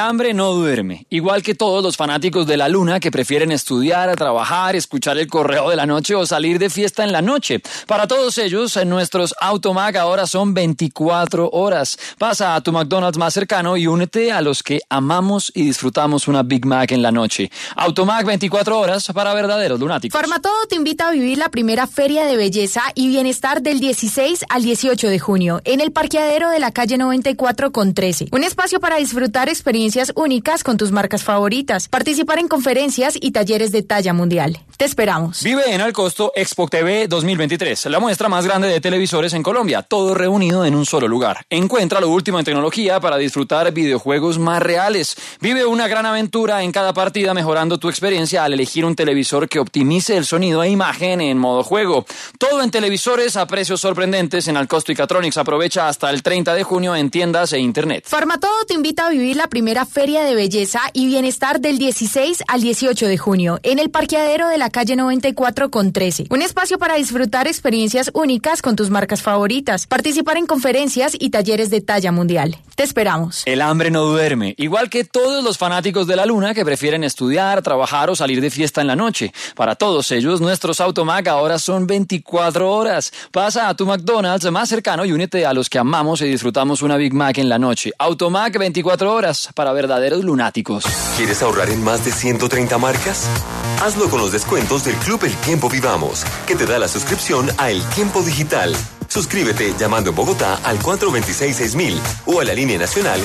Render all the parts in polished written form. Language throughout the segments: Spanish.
hambre no duerme, igual que todos los fanáticos de la luna que prefieren estudiar, trabajar, escuchar el correo de la noche o salir de fiesta en la noche. Para todos ellos, nuestros Automac ahora son 24 horas. Pasa a tu McDonald's más cercano y únete a los que amamos y disfrutamos una Big Mac en la noche. Automac 24 horas para verdaderos lunáticos. Farmatodo te invita a vivir la primera feria de belleza y bienestar del 16 al 18 de junio en el parqueadero de la calle 94 con 13. Un espacio para disfrutar experiencias únicas con tus marcas favoritas, participar en conferencias y talleres de talla mundial. Te esperamos. Vive en Alcosto Expo TV 2023, la muestra más grande de televisores en Colombia, todo reunido en un solo lugar. Encuentra lo último en tecnología para disfrutar videojuegos más reales. Vive una gran aventura en cada partida mejorando tu experiencia al elegir un televisor que optimice el sonido e imagen en modo juego. Todo en televisores a precios sorprendentes en Alcosto y Catronics. Aprovecha hasta el 30 de junio en tiendas e internet. Farmatodo te invita a vivir la primera feria de belleza y bienestar del 16 al 18 de junio en el parqueadero de la calle 94 con 13. Un espacio para disfrutar experiencias únicas con tus marcas favoritas, participar en conferencias y talleres de talla mundial. Te esperamos. El hambre no duerme, igual que todos los fanáticos de la luna que prefieren estudiar, trabajar o salir de fiesta en la noche. Para todos ellos, nuestros Automac ahora son 24 horas. Pasa a tu McDonald's más cercano y únete a los que amamos y disfrutamos una Big Mac en la noche. Automac 24 horas para verdaderos lunáticos. ¿Quieres ahorrar en más de 130 marcas? Hazlo con los descuentos del Club El Tiempo Vivamos, que te da la suscripción a El Tiempo Digital. Suscríbete llamando en Bogotá al 426-6000 o a la línea nacional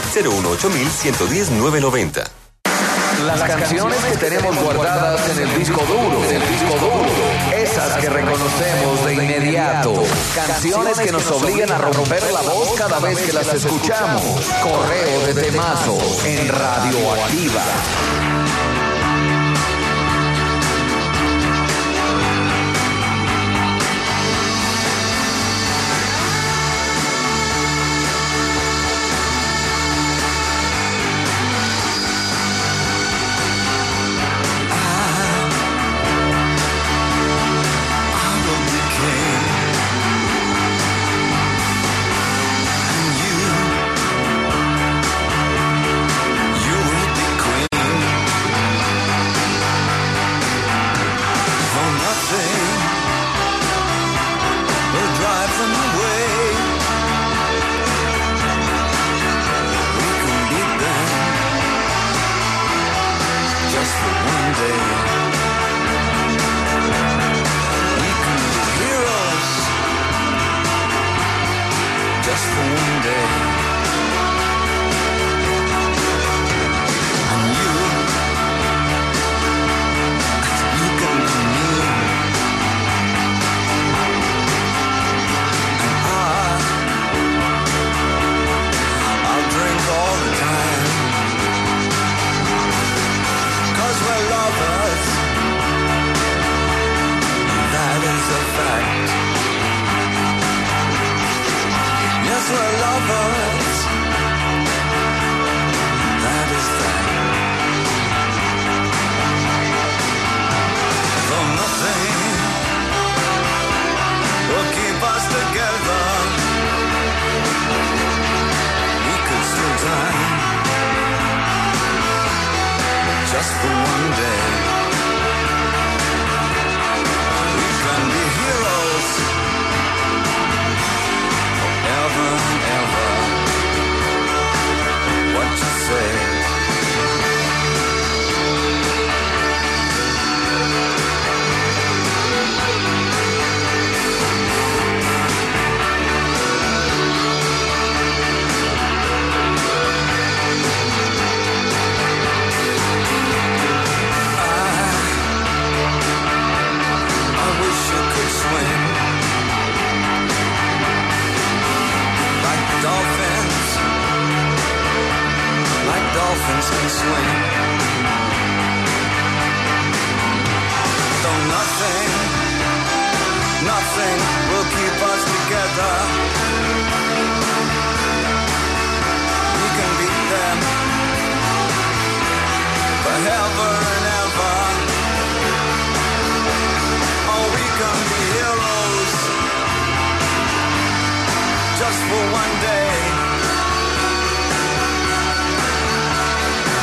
018-110-990. Las canciones que tenemos guardadas en el disco duro, esas que reconocemos de inmediato, canciones que nos obligan a romper la voz cada vez que las escuchamos. Correo de temazos en Radioactiva. Just for one day.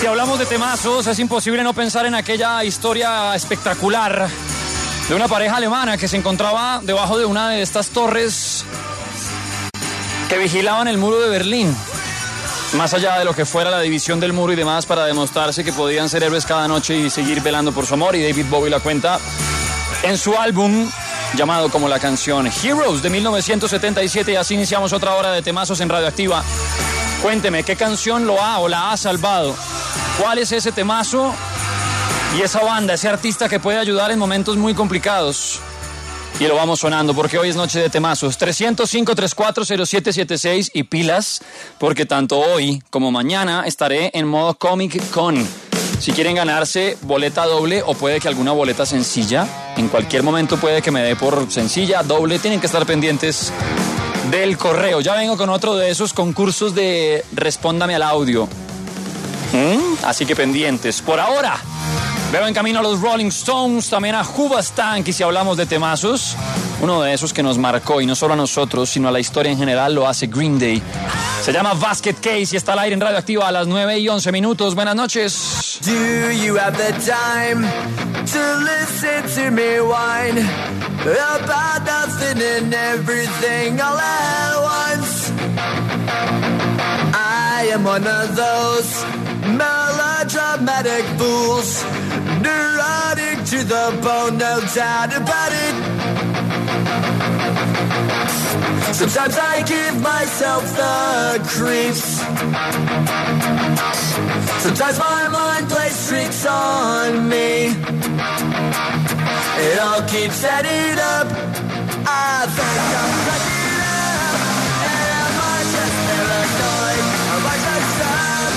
Si hablamos de temazos, es imposible no pensar en aquella historia espectacular de una pareja alemana que se encontraba debajo de una de estas torres que vigilaban el muro de Berlín. Más allá de lo que fuera la división del muro y demás, para demostrarse que podían ser héroes cada noche y seguir velando por su amor. Y David Bowie la cuenta en su álbum llamado como la canción Heroes de 1977. Y así iniciamos otra hora de temazos en Radioactiva. Cuénteme, ¿qué canción lo ha o la ha salvado? ¿Cuál es ese temazo y esa banda, ese artista que puede ayudar en momentos muy complicados? Y lo vamos sonando porque hoy es noche de temazos. 305-340776 y pilas, porque tanto hoy como mañana estaré en modo Comic Con. Si quieren ganarse boleta doble o puede que alguna boleta sencilla, en cualquier momento puede que me dé por sencilla, doble, tienen que estar pendientes del correo. Ya vengo con otro de esos concursos de Respóndame al audio. Así que pendientes. Por ahora, veo en camino a los Rolling Stones, también a Hoobastank, y si hablamos de temazos, uno de esos que nos marcó, y no solo a nosotros, sino a la historia en general, lo hace Green Day. Se llama Basket Case y está al aire en Radioactiva a las 9:11. Buenas noches. Do you have the time to listen to me whine about nothing and everything all at once? I am one of those melodramatic fools, neurotic to the bone, no doubt about it. Sometimes I give myself the creeps. Sometimes my mind plays tricks on me. It all keeps adding up. I think I'm cracking up. Am I just paranoid? Am I just up?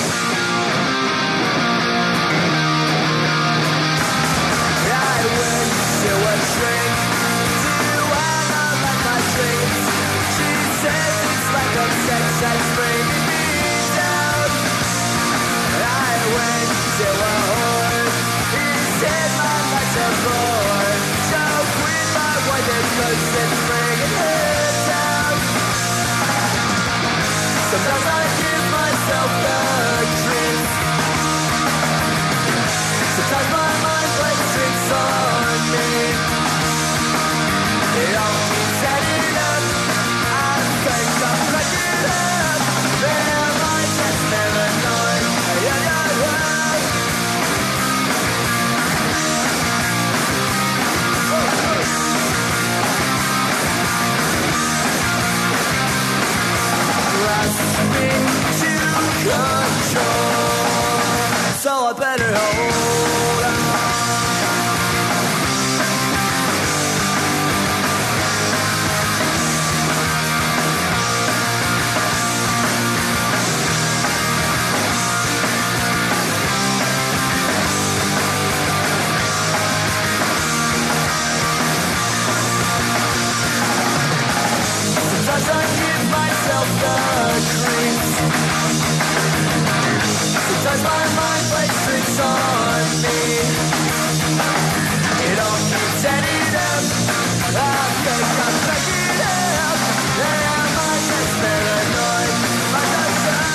I went to a shrink to analyze my dreams. She says it's like a sex that's bringing me down. I went to a whore. He said my life's a bore. So quit my wife and cause it's bringing her down. Sometimes I give myself the creeps. Sometimes my mind plays tricks on me. It all keeps adding up. I think I'm cracking up. Am I just paranoid? Yeah. Grasping to control, so I better hold on. Sometimes I give myself the creeps. Sometimes my mind plays tricks on me. It all keeps adding up. I think I'm cracking up. Am I just paranoid? Am I just up?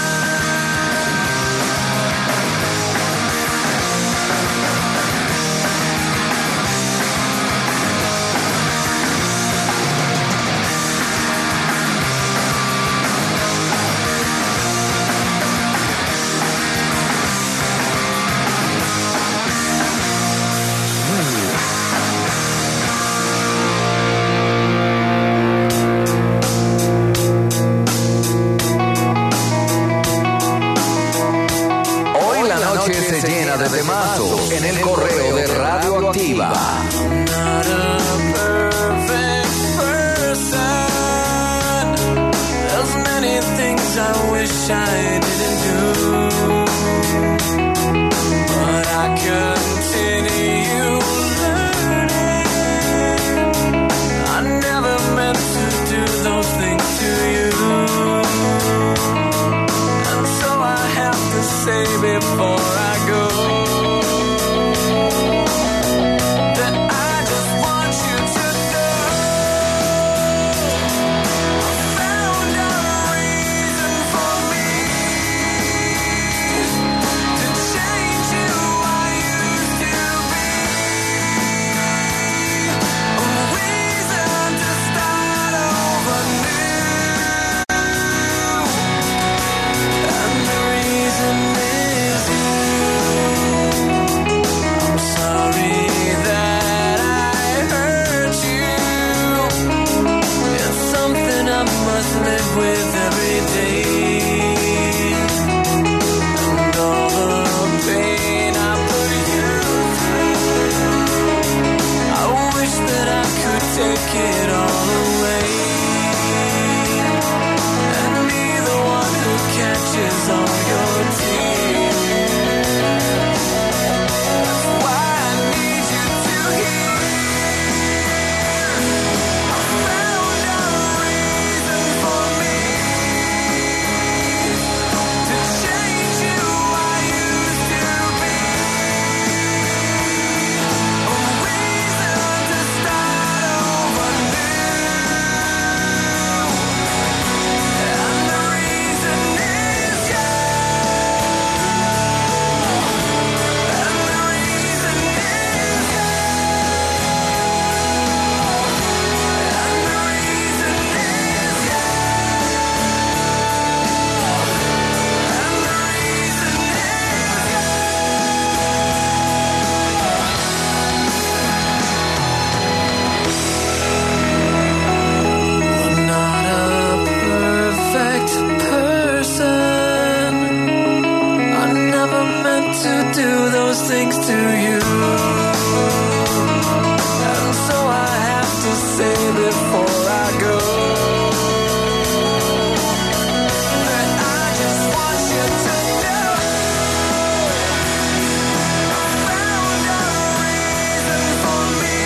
Hoy la noche se llena de temazos en el correo de Radioactiva. Not a perfect person. There's many things I wish I didn't do, but I continue learning. I never meant to do those things to you, and so I have to say before I go that I just want you to know I found a reason for me must live with every day. And all the pain I put you through, I wish that I could take it all away. And be the one who catches all your tears. That's why I need you to hear. I found a reason for me to change you I used to be. A reason to start over new. And the reason is you. And the reason is you. And the reason is you. I'm not a perfect person. I never meant to do those things to you. And so I have to say before I go that I just want you to know I found a reason for me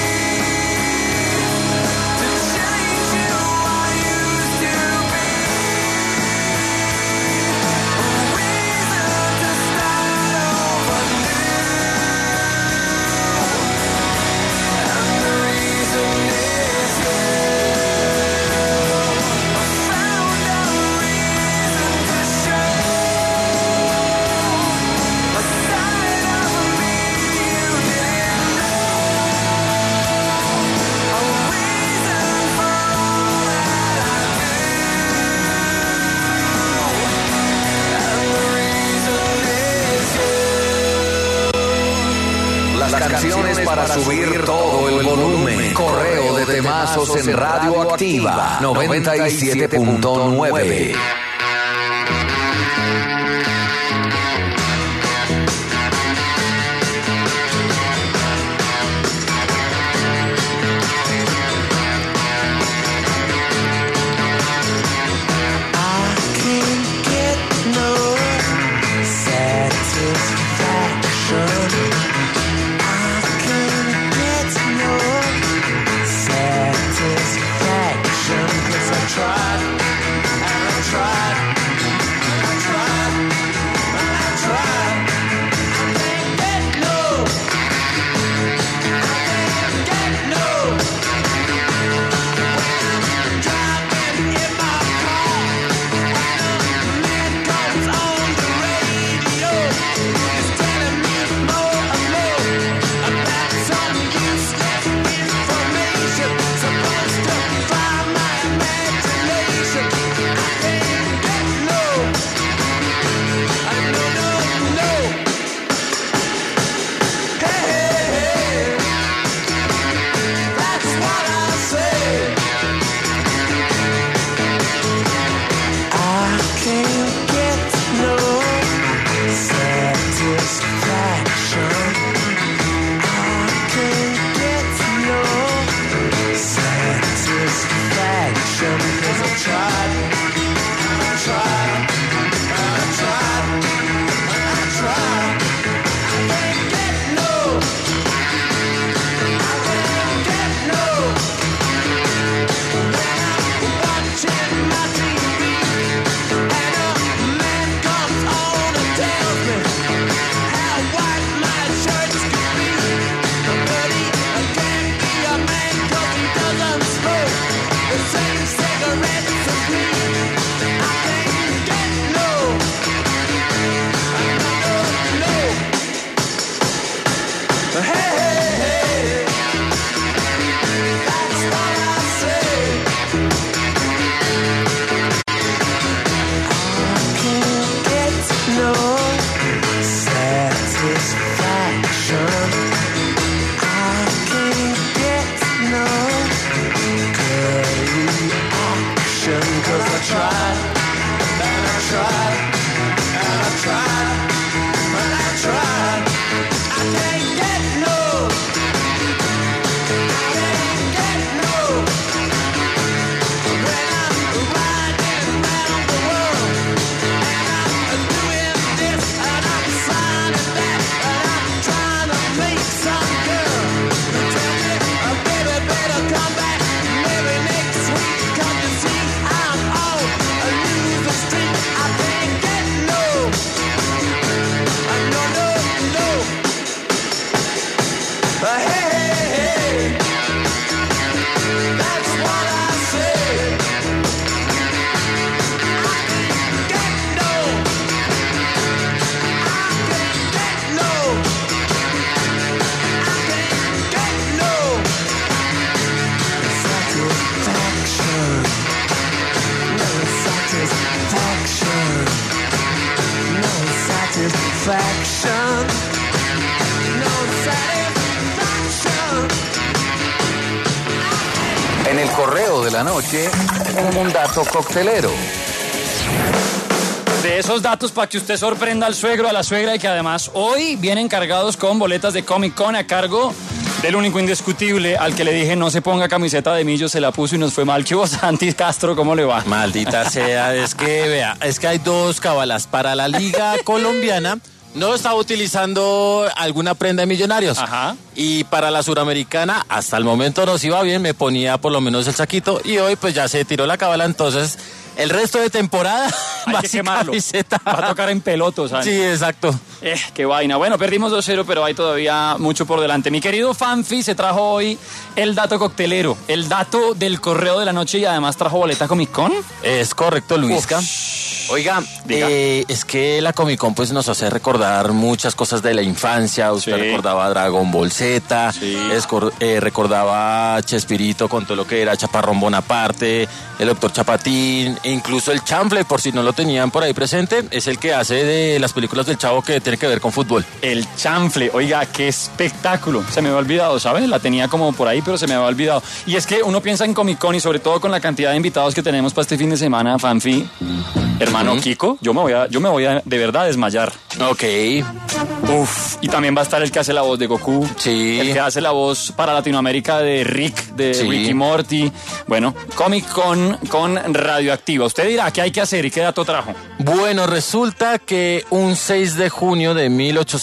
to change you I used to be. A reason to start over new. And the reason is you. I found a reason to show a side of me you didn't know. A reason for all that I do. And the reason is you. Las canciones para subir todo el volumen. Correo de temazos en Radio Activa 97.9. I can't get no satisfaction. I can't get no satisfaction 'cause I tried and I tried and I tried and I tried. I can't get no. I can't get no. When I'm driving in my car, man comes on the radio. It's telling me more and more about some useless information supposed to fire my imagination. I can't get no. I no, no, no. Hey, hey, hey. That's what I say. I can't get no satisfaction. I can't get no satisfaction 'cause I tried satisfaction, 'cause I tried, and I tried, and I tried, and I tried. I can't get no, I can't get no. When I'm riding around the world, and I'm doing this, and I'm signing that, and I'm trying to make some girl who tell me, baby, better come back, maybe next week. Come you see, I'm on a loser street. I can't get no, no, no, no. Hey, hey, hey, that's what I said. I can't get no, I can't get no, I can't get no satisfaction, no satisfaction, no satisfaction, no satisfaction. En el correo de la noche, un dato coctelero. De esos datos para que usted sorprenda al suegro, a la suegra y que además hoy vienen cargados con boletas de Comic Con a cargo del único indiscutible al que le dije no se ponga camiseta de Millo, se la puso y nos fue mal. ¿Qué hubo, Santi Castro? ¿Cómo le va? Maldita sea, es que vea, es que hay dos cábalas. Para la liga colombiana no estaba utilizando alguna prenda de Millonarios. Ajá. Y para la suramericana, hasta el momento nos iba bien, me ponía por lo menos el saquito y hoy pues ya se tiró la cábala, entonces el resto de temporada Hay va que sin quemarlo. camiseta. Va a tocar en peloto, ¿sabes? Sí, exacto. Qué vaina. Bueno, perdimos 2-0, pero hay todavía mucho por delante. Mi querido Fanfi se trajo hoy el dato coctelero, el dato del correo de la noche y además trajo boleta Comic Con. Es correcto, Luisca. Oiga, Diga. es que la Comic Con pues nos hace recordar muchas cosas de la infancia. Usted Sí. recordaba Dragon Ball Z, Sí. recordaba Chespirito con todo lo que era Chaparrón Bonaparte, el Doctor Chapatín, e incluso el Chanfle, por si no lo tenían por ahí presente, es el que hace de las películas del Chavo que tiene que ver con fútbol. El chanfle, oiga, qué espectáculo. Se me había olvidado, ¿sabes? La tenía como por ahí, pero se me había olvidado. Y es que uno piensa en Comic Con y sobre todo con la cantidad de invitados que tenemos para este fin de semana, Fanfi. Hermano Kiko, yo me voy a de verdad desmayar. Ok. Uf, y también va a estar el que hace la voz de Goku. Sí. El que hace la voz para Latinoamérica de Rick, de Sí. Ricky Morty. Bueno, Comic Con Radioactiva. Usted dirá, ¿qué hay que hacer y qué dato trajo? Bueno, resulta que un 6 de junio de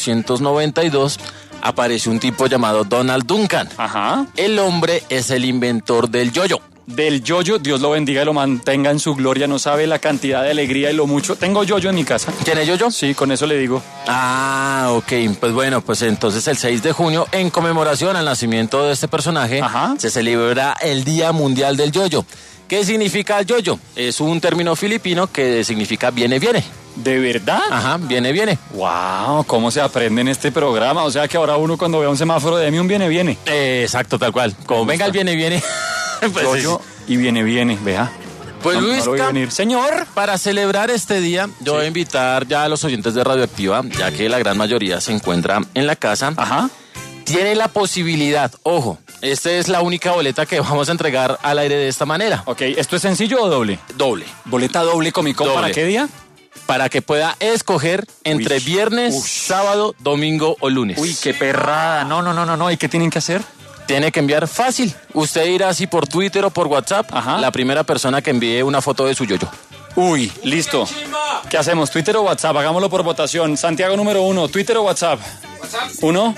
1892 apareció un tipo llamado Donald Duncan. Ajá. El hombre es el inventor del yo-yo. Del yoyo, Dios lo bendiga y lo mantenga en su gloria. No sabe la cantidad de alegría y lo mucho. Tengo yoyo en mi casa. ¿Tiene yo-yo? Sí, con eso le digo. Ah, ok. Pues bueno, pues entonces el 6 de junio, en conmemoración al nacimiento de este personaje, Ajá. se celebra el Día Mundial del Yo-Yo. ¿Qué significa yo-yo? Es un término filipino que significa viene, viene. ¿De verdad? Ajá, viene, viene. Wow, ¿cómo se aprende en este programa? O sea que ahora uno cuando vea un semáforo de un viene. Exacto, tal cual. Como venga el viene, viene. Pues Yoyo y viene, vea. Pues No, Luis, no lo vi venir. Señor. para celebrar este día, yo voy a invitar ya a los oyentes de Radioactiva, ya que la gran mayoría se encuentra en la casa. Ajá. Tiene la posibilidad, ojo, esta es la única boleta que vamos a entregar al aire de esta manera. Ok, ¿esto es sencillo o doble? Doble. Boleta doble Comic Con, Doble. ¿para qué día? Para que pueda escoger entre Uy. viernes, Uy. sábado, domingo o lunes. Uy, qué perrada. No. ¿Y qué tienen que hacer? Tiene que enviar fácil. Usted irá así por Twitter o por WhatsApp. Ajá. La primera persona que envíe una foto de su yo-yo. Uy, listo. ¿Qué hacemos? ¿Twitter o WhatsApp? Hagámoslo por votación. Santiago número 1, ¿Twitter o WhatsApp? ¿Uno?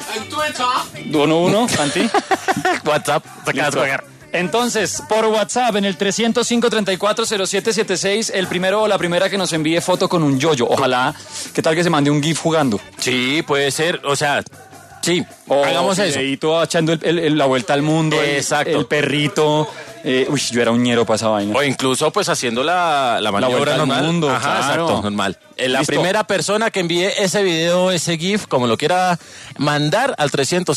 ¿Uno, Santi? WhatsApp. Listo. Entonces, por WhatsApp, en el 305-340776, el primero o la primera que nos envíe foto con un yoyo. Ojalá, ¿qué tal que se mande un GIF jugando? Sí, puede ser. O sea, sí, O hagamos eso. videíto echando la vuelta al mundo. Exacto. El perrito. Uy, yo era un ñero para esa vaina. O incluso pues haciendo la vuelta maniobra al normal. mundo, Ajá, claro. exacto, normal. La Listo. primera persona que envíe ese video, ese GIF, como lo quiera mandar al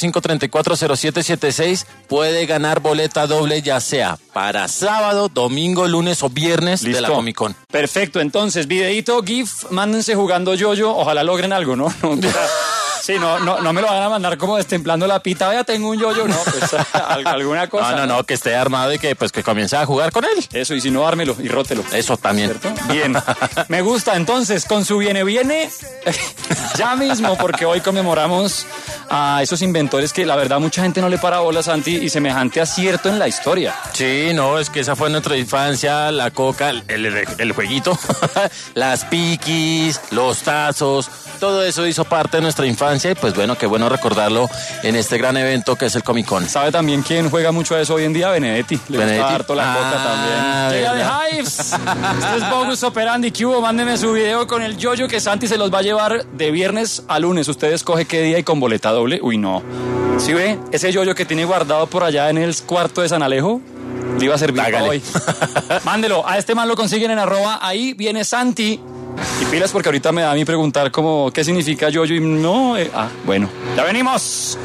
305-340776, puede ganar boleta doble, ya sea para sábado, domingo, lunes o viernes de la Comic Con. Perfecto, entonces, videíto, GIF, mándense jugando yoyo. Ojalá logren algo, ¿no? Sí, no me lo van a mandar como destemplando la pita. Vaya, tengo un yoyo, no, pues alguna cosa. No, que esté armado y que comience a jugar con él. Eso, y si no, ármelo y rótelo. Eso también. ¿Cierto? Bien. Me gusta, entonces, con su viene, ya mismo, porque hoy conmemoramos a esos inventores que la verdad mucha gente no le para bola, Santi, y semejante acierto en la historia. Sí, no, es que esa fue nuestra infancia, la coca, el jueguito, las piquis, los tazos, todo eso hizo parte de nuestra infancia y pues bueno, qué bueno recordarlo en este gran evento que es el Comic Con. ¿Sabe también quién juega mucho a eso hoy en día? Benedetti. Le gusta harto la coca también. Llega de Hives. Este es Bogus Operandi. ¿Qué hubo? Mándeme su video con el yoyo que Santi se los va a llevar de viernes a lunes. Usted escoge qué día y con boleta doble. Uy, no. ¿Sí ve? Ese yoyo que tiene guardado por allá en el cuarto de San Alejo le iba a servir para hoy. Mándelo. A este man lo consiguen en @ ahí viene Santi. Y pilas porque ahorita me da a mí preguntar como qué significa yoyo y no. Bueno, ya venimos.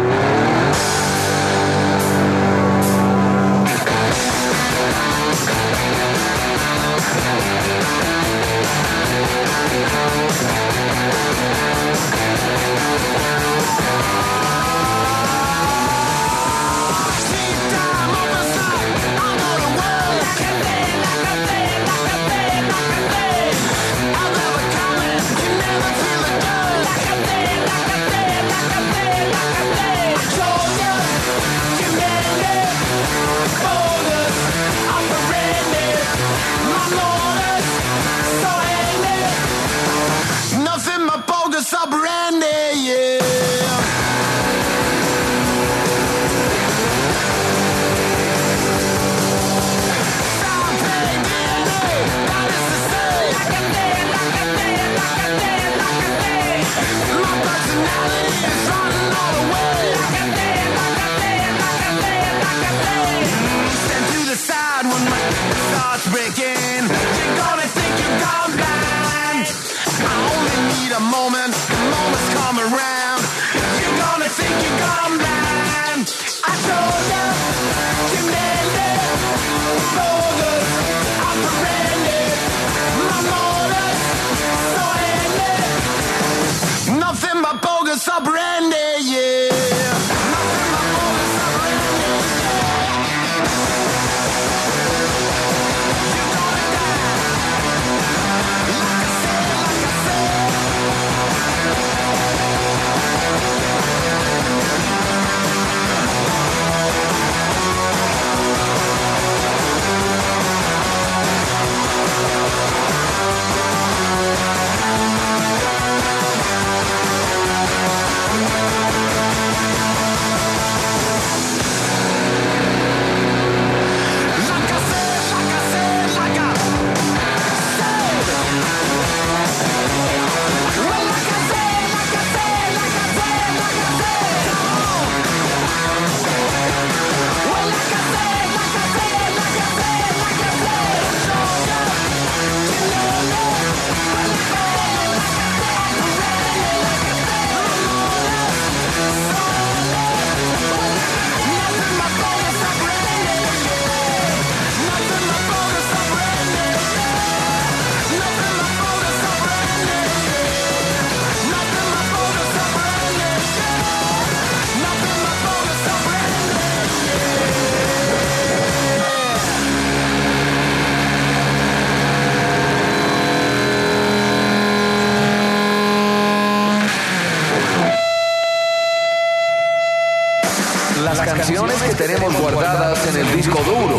Canciones que tenemos guardadas en el disco duro,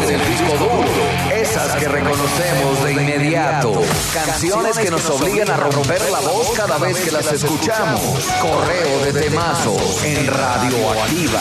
esas que reconocemos de inmediato, canciones que nos obligan a romper la voz cada vez que las escuchamos. Correo de temazos en Radioactiva.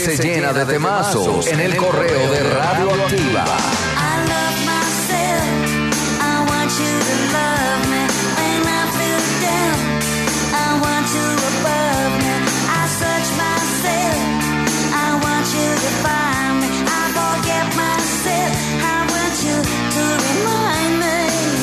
se llena de temazos en el correo de Radio Activa. I love myself. I want you to love me when I feel down. I want you above me. I search myself. I want you to find me. I forget myself. I want you to remind me.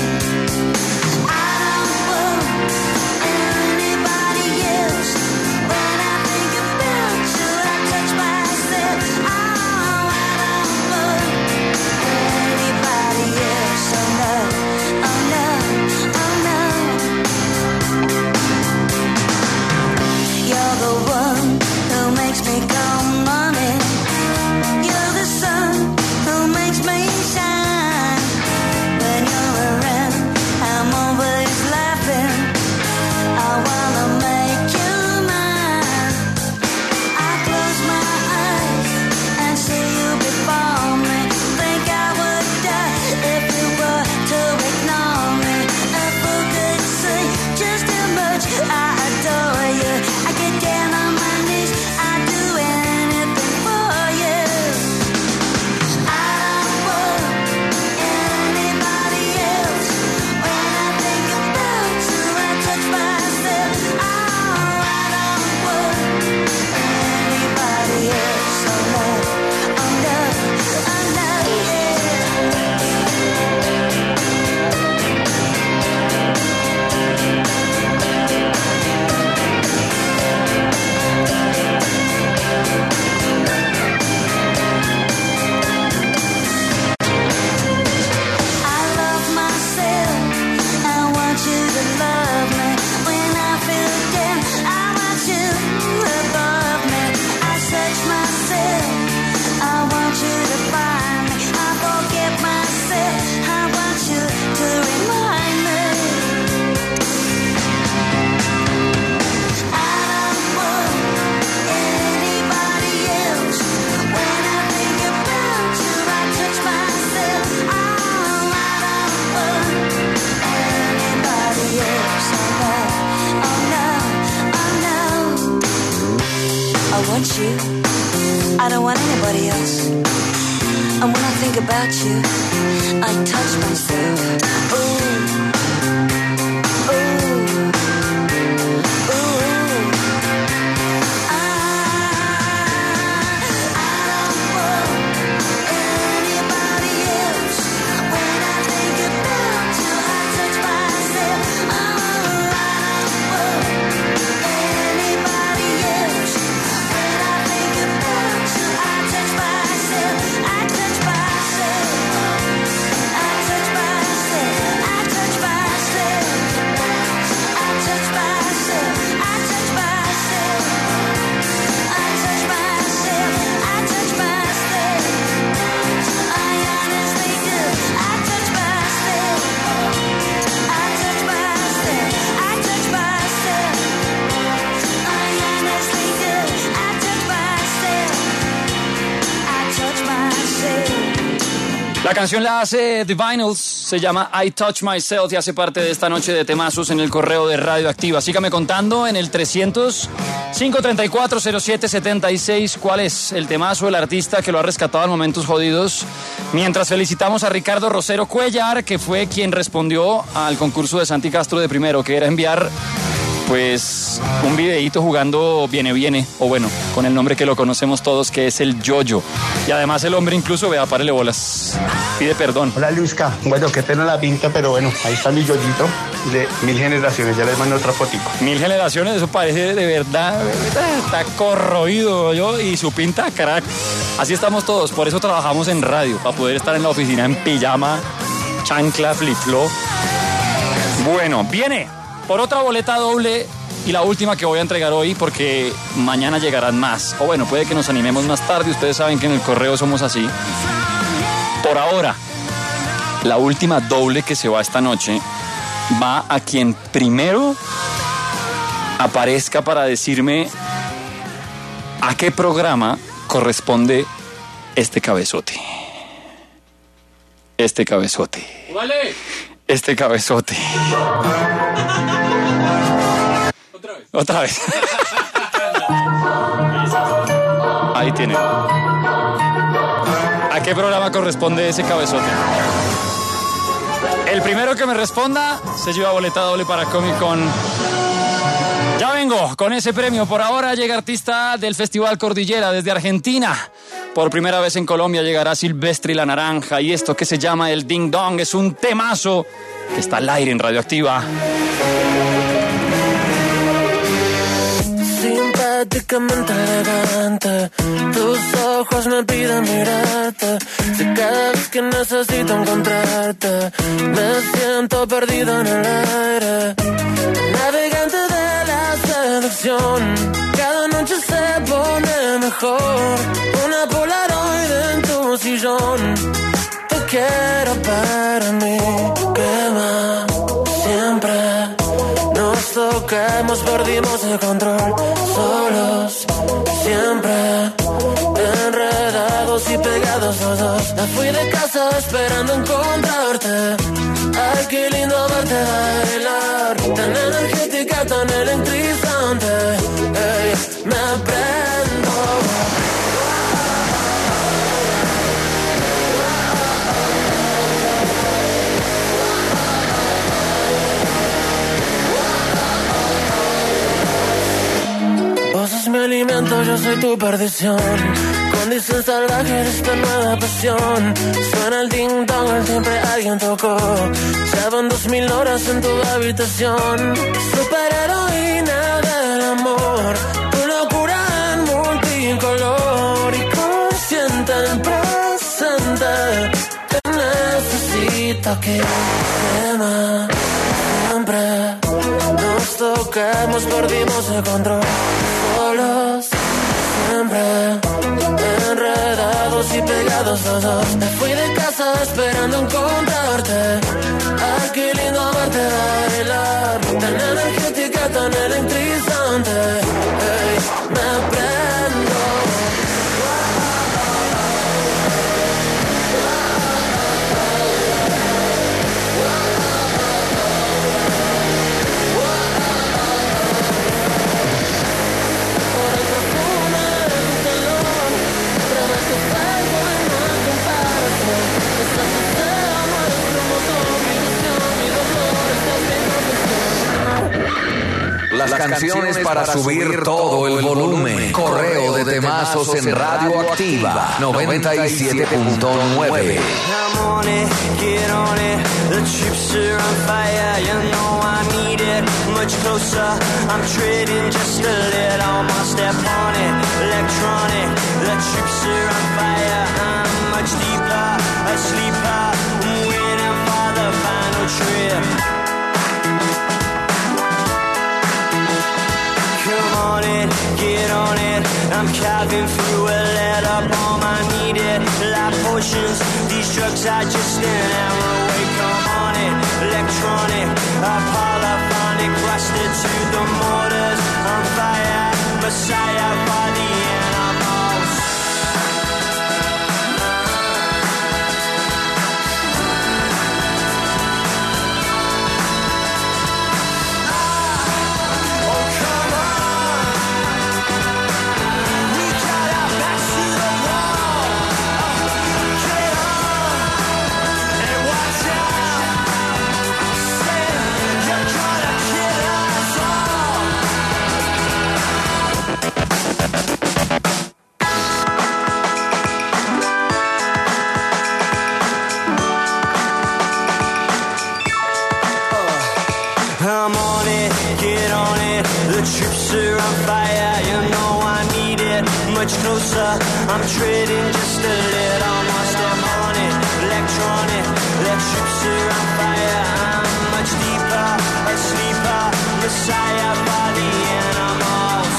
I don't want anybody else. When I think about you, I touch myself. Oh, I don't want anybody else. Oh no, oh no, oh no. You're the one who makes me go running. You're the sun who makes me shine. When you're around, I'm always laughing. I wanna make you mine. I close my eyes and see you before me. Think I would die if you were to ignore me. If who could say just how much I adore you? I get down on my knees, I do anything for you. I don't want anybody else. When I think about you, I touch myself. Oh, I don't want anybody else. Oh no, oh no, oh no, I love myself. I want you to love me. When I feel down, I want you above me. I search myself. I want you to find me. I forget myself. I want you to remind me. I don't want anybody else. When I think about you, I touch myself. Oh, I don't want anybody else. Oh no, oh no, oh no. I want you. I don't want anybody else. And when I think about you, I touch myself. Ooh, ooh, ooh. I don't want anybody else. When I think about you, I touch myself. Oh, I don't want anybody else. When I think about you, I touch myself. I touch myself. I touch myself. I touch myself. I touch myself. I touch myself. I touch myself. I touch myself. I honestly do. I touch myself. I touch myself. I touch myself. I honestly do. I touch myself. I touch myself. La canción la hace The Vinyls, se llama I Touch Myself y hace parte de esta noche de temazos en el correo de Radio Activa. Sígame contando en el 300-534-0776 cuál es el temazo, el artista que lo ha rescatado en momentos jodidos. Mientras felicitamos a Ricardo Rosero Cuellar, que fue quien respondió al concurso de Santi Castro de primero, que era enviar pues un videíto jugando Viene, o bueno, con el nombre que lo conocemos todos, que es el Yoyo. Y además el hombre incluso, vea, párele bolas, pide perdón. Hola Luzca, bueno, qué pena la pinta, pero bueno, ahí está mi yoyito de 1000 generaciones, ya les mando otra fotico. 1000 generaciones, eso parece de verdad, está corroído yo y su pinta crack. Así estamos todos, por eso trabajamos en radio, para poder estar en la oficina en pijama, chancla, flip-flop. Bueno, viene por otra boleta doble y la última que voy a entregar hoy, porque mañana llegarán más. O bueno, puede que nos animemos más tarde, ustedes saben que en el correo somos así. Por ahora, la última doble que se va esta noche va a quien primero aparezca para decirme a qué programa corresponde este cabezote. Este cabezote. ¡Vale! Este cabezote. Otra vez. Ahí tienen. ¿A qué programa corresponde ese cabezote? El primero que me responda se lleva boleta doble para Comic Con. Ya vengo con ese premio. Por ahora llega artista del Festival Cordillera desde Argentina. Por primera vez en Colombia llegará Silvestre y la Naranja. Y esto que se llama el Ding Dong es un temazo que está al aire en Radioactiva. Simpáticamente elegante, tus ojos me piden mirarte. Si cada vez que necesito encontrarte, me siento perdido en el aire. Navegante de la seducción, cada noche se pone mejor. Una Polaroid en tu sillón, te quiero para mí. ¿Qué más? Siempre nos tocamos, perdimos el control. Solos, siempre enredados y pegados los dos. Me fui de casa esperando encontrarte. Ay, qué lindo verte bailar, tan energética, tan electrizante. Ey, me prendo. Vos sos mi alimento, yo soy tu perdición. Condición salvaje de esta nueva pasión. Suena el ding dong, siempre alguien tocó. Ya van 2000 horas en tu habitación. Superheroína del amor, tu locura en multicolor. Y consciente del presente, te necesito aquí. Tema, siempre nos tocamos, perdimos el control. Solos, siempre enredados y pegados los dos. Me fui de casa esperando encontrarte. Ay, qué lindo verte bailar, tan energética, tan electrizante. Hey, me prendo. Las canciones para subir todo el volumen. Correo de temazos en Radioactiva 97.9. I'm on it, get on it. The chips are on fire, you know I need it. Much closer, I'm trading just a little more. Step on it, electronic. The chips are on fire, I'm much deeper, a sleeper. I'm waiting for the final trip. Come on it, get on it. I'm carving through a letter bomb. I need it, like potions. These drugs are just an hour away. Come on it, electronic, polyphonic, rusted to the mortars. On fire, messiah for the animals. I'm on it, get on it. The troops are on fire, you know I need it. Much closer, I'm trading just a little more. Step on it, electronic. The troops are on fire, I'm much deeper, a sleeper, messiah for the animals.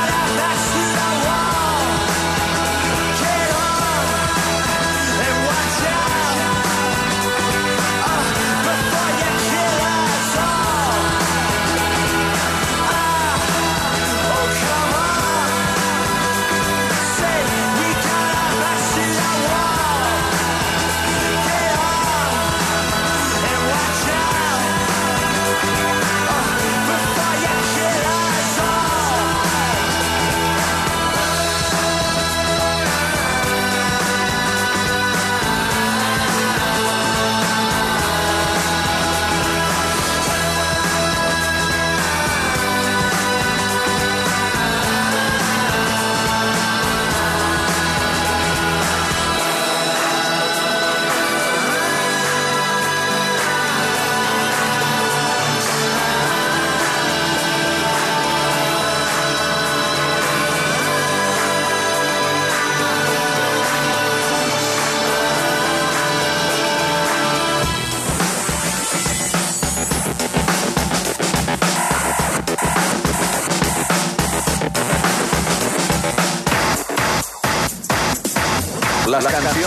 Watch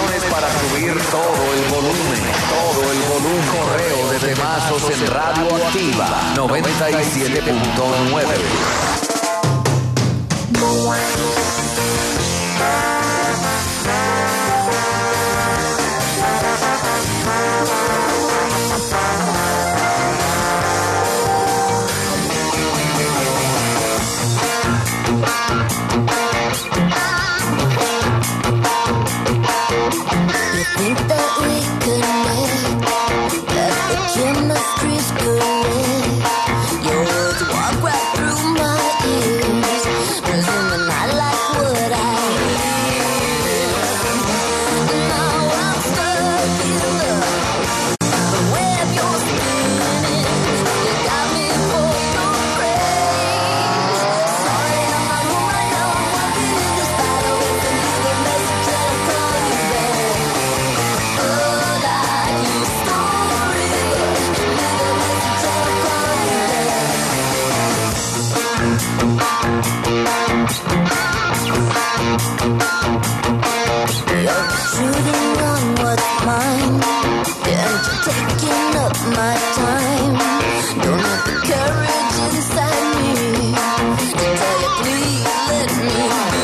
Canciones para subir todo el volumen. Todo el volumen. Correo de temazos en Radio Activa 97.9. Think that we connect, that the chemistry's correct. Your words walk right through my ears, presuming I like what I hear. Now I'm stuck in the web you're spinning. You got me for your praise. Sorry, I'm not home right now. I'm walking in this battle with you. The message that I'm calling you back. You're shooting on what's mine, and you're taking up my time. Don't have the courage inside me to tell you, please let me be.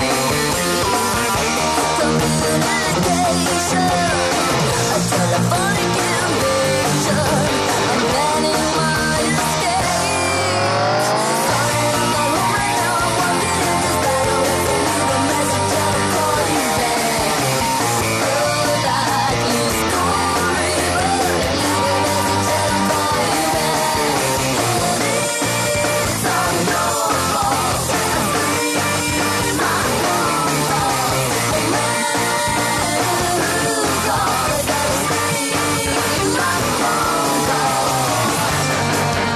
Communication, a telephonic invasion. I'm planning my escape. Sorry, I'm not home right now. I'm walking in this battle. If you leave a message, I'll call you back. Oh, like you story, but leave a message, I'll call you back. It's all your fault. I'm free, my phone calls. No matter who calls, I gotta scream my phone calls.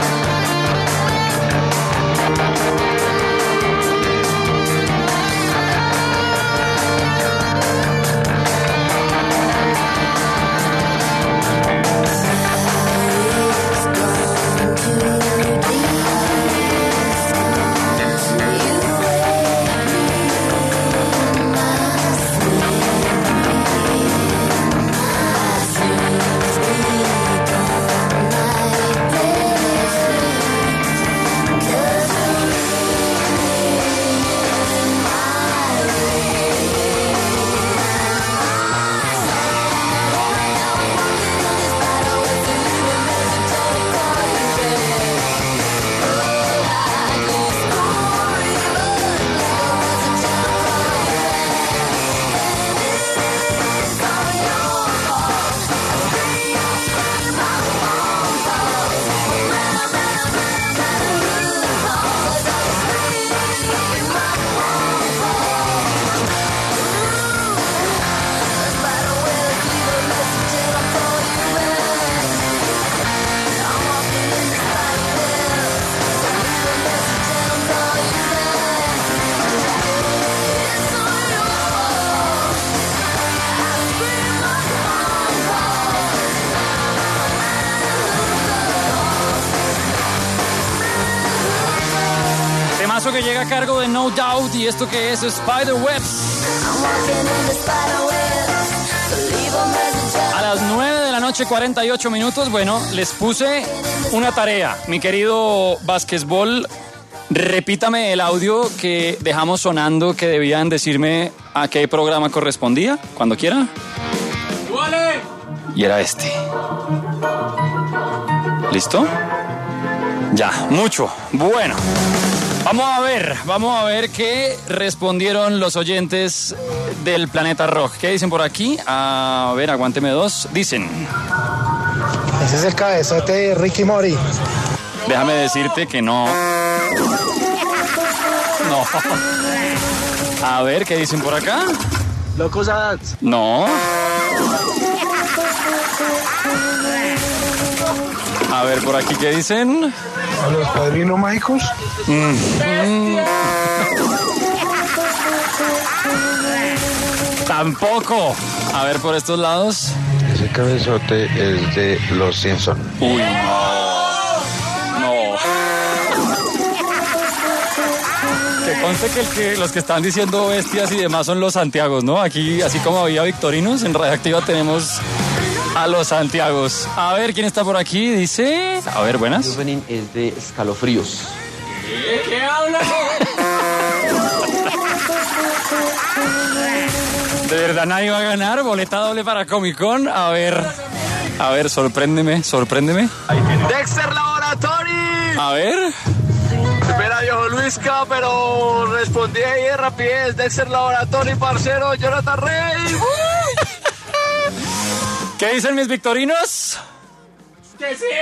Temazo que llega a cargo de No Doubt, y esto que es Spiderwebs. A las 9 de la noche, 48 minutos. Bueno, les puse una tarea. Mi querido Vázquezbol, repítame el audio que dejamos sonando, que debían decirme a qué programa correspondía, cuando quiera. ¡Vale! Y era este. ¿Listo? Ya, mucho. Bueno. Vamos a ver qué respondieron los oyentes del Planeta Rock. ¿Qué dicen por aquí? A ver, aguánteme dos. Dicen: ese es el cabezote de Ricky Mori. Déjame decirte que no. No. A ver, ¿qué dicen por acá? Locos Adams. No. A ver, por aquí, ¿qué dicen? ¿A los Padrinos Mágicos? Tampoco. A ver, por estos lados. Ese cabezote es de Los Simpson. Uy, no. No. Qué Conste que los que están diciendo bestias y demás son los Santiagos, ¿no? Aquí, así como había victorinos, en Radioactiva tenemos a los Santiagos. A ver, ¿quién está por aquí? Dice... A ver, buenas. Opening es de escalofríos. ¿Qué habla? ¿De verdad nadie va a ganar? ¿Boleta doble para Comic Con? A ver, sorpréndeme. Dexter Laboratory. A ver. Espera, viejo Luisca, pero respondí ahí de rapidez. Dexter Laboratory, parcero, Jonathan Rey. ¿Qué dicen mis victorinos? ¡Que sí!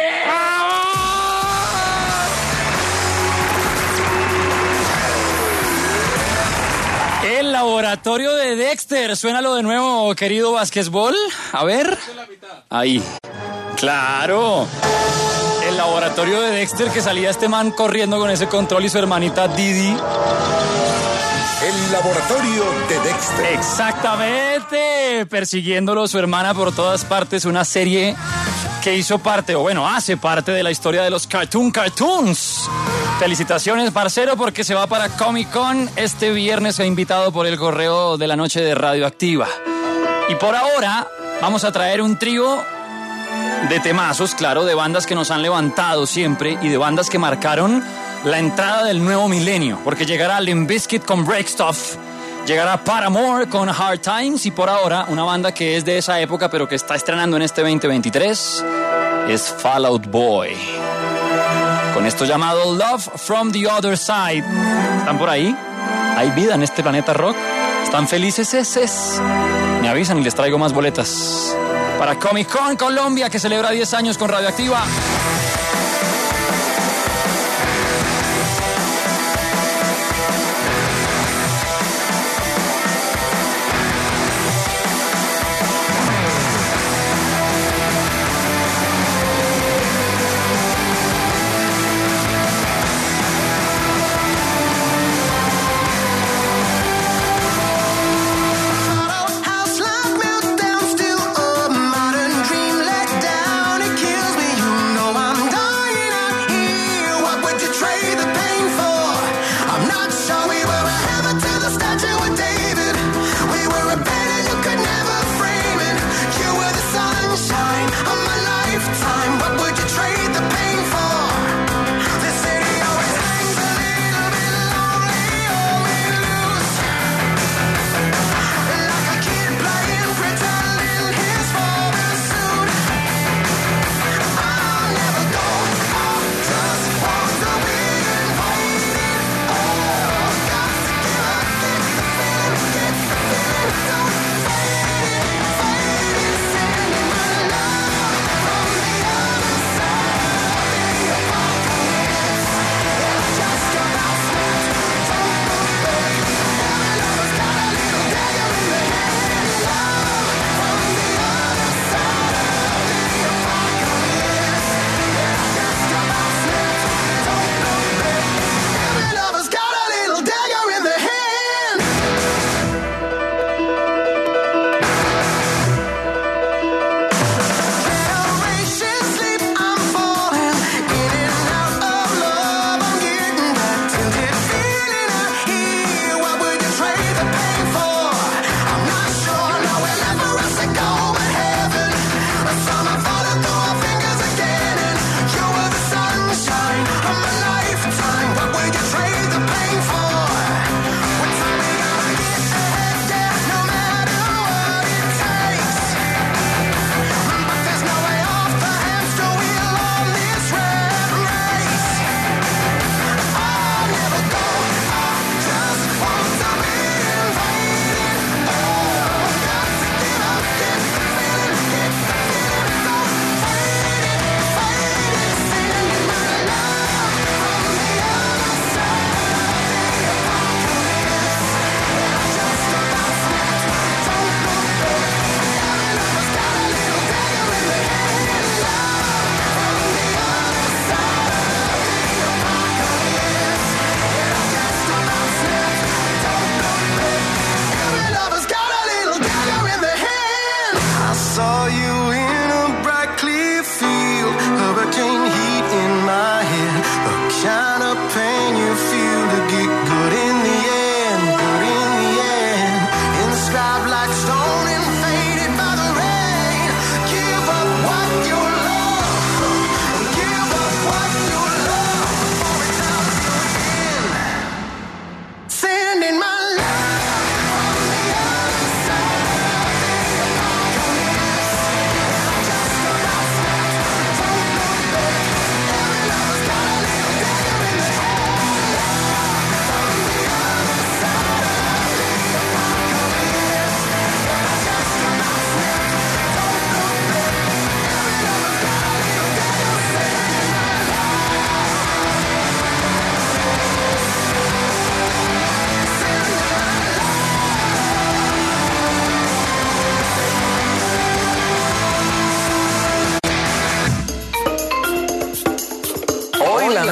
El laboratorio de Dexter. Suénalo de nuevo, querido Vázquezbol. A ver. Ahí. Claro. El laboratorio de Dexter, que salía este man corriendo con ese control y su hermanita Didi. El laboratorio de Dexter. Exactamente. Persiguiéndolo su hermana por todas partes. Una serie que hizo parte, o bueno, hace parte de la historia de los Cartoons. Felicitaciones, parcero, porque se va para Comic Con. Este viernes fue invitado por el correo de la noche de Radioactiva. Y por ahora vamos a traer un trío de temazos, claro, de bandas que nos han levantado siempre y de bandas que marcaron la entrada del nuevo milenio. Porque llegará Limp Bizkit con Break Stuff, llegará Paramore con Hard Times y por ahora una banda que es de esa época pero que está estrenando en este 2023 es Fall Out Boy. Con esto llamado Love from the Other Side. ¿Están por ahí? ¿Hay vida en este planeta rock? ¿Están felices? Me avisan y les traigo más boletas para Comic Con Colombia, que celebra 10 años con Radioactiva. Still a modern dream let down. It kills me, you know I'm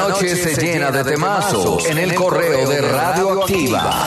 noche se llena de temazos en el correo de Radioactiva.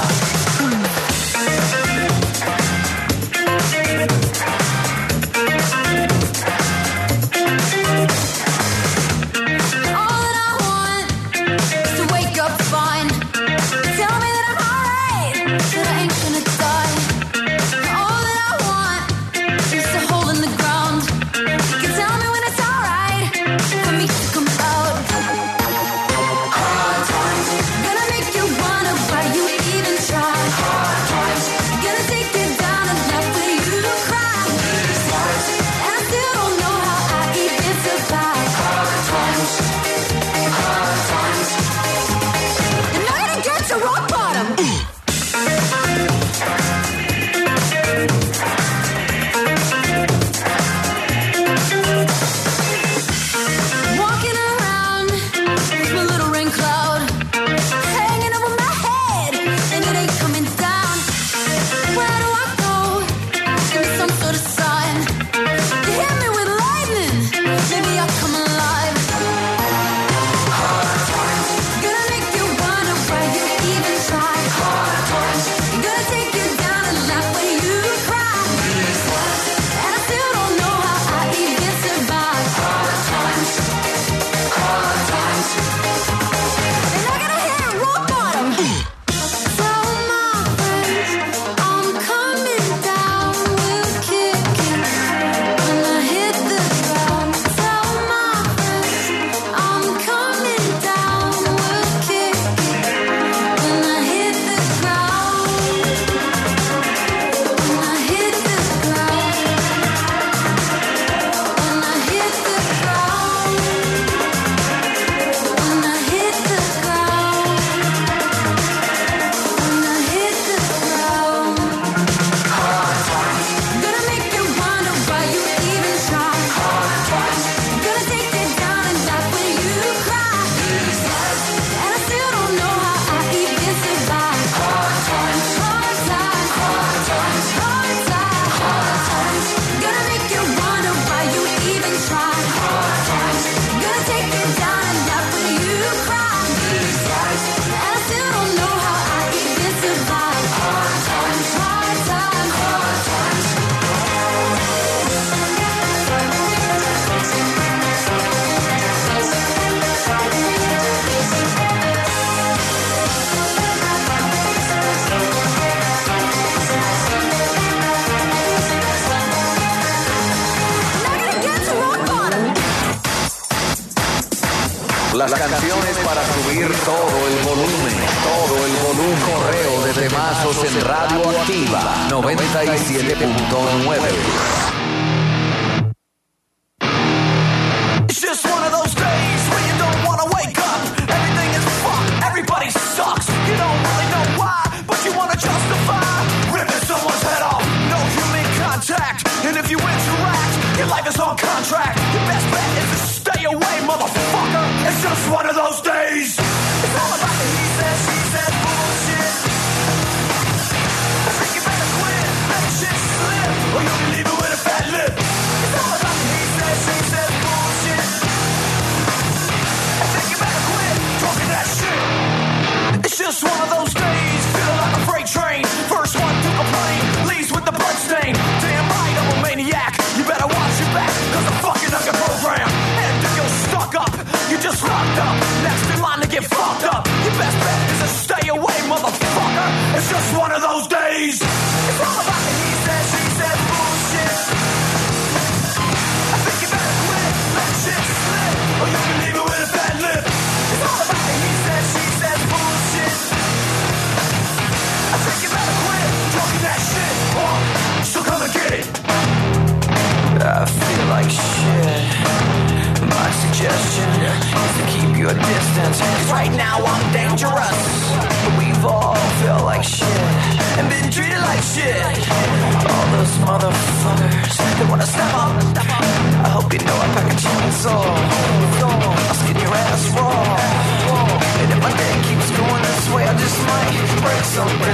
Las canciones para subir todo el volumen. Correo de temazos en Radioactiva 97.9. It's just one of those days when you don't want to wake up. Everything is fucked, everybody sucks. You don't really know why, but you want to justify ripping someone's head off. No human contact, and if you interact, your life is on contract. Your best bet is to stay away, motherfucker. It's just one of those days. It's all about the he said, she said bullshit. I think you better quit, let shit slip, or you'll be leaving with a fat lip. It's all about the he said, she said bullshit. I think you better quit talking that shit. It's just one of those days, feeling like a freight train. First one to complain, leaves with the blood stain. Damn right, I'm a maniac. You better watch your back, cause I'm fucking up your program. And if you're stuck up, you're just locked up. Next in line to get fucked up. Your best bet is to stay away, motherfucker. It's just one of those days. It's all about the he said, she said bullshit. I think you better quit, let shit slip, or you can leave it with a bad lip. It's all about the he said, she said bullshit. I think you better quit talking that shit, or she'll come and get it. I feel like shit. My suggestion is to keep your distance, 'cause right now I'm dangerous. We've all felt like shit and been treated like shit. All those motherfuckers that wanna step up, I hope you know I pack a chainsaw. I'll skin your ass raw. And if my day keeps going this way, I just might break something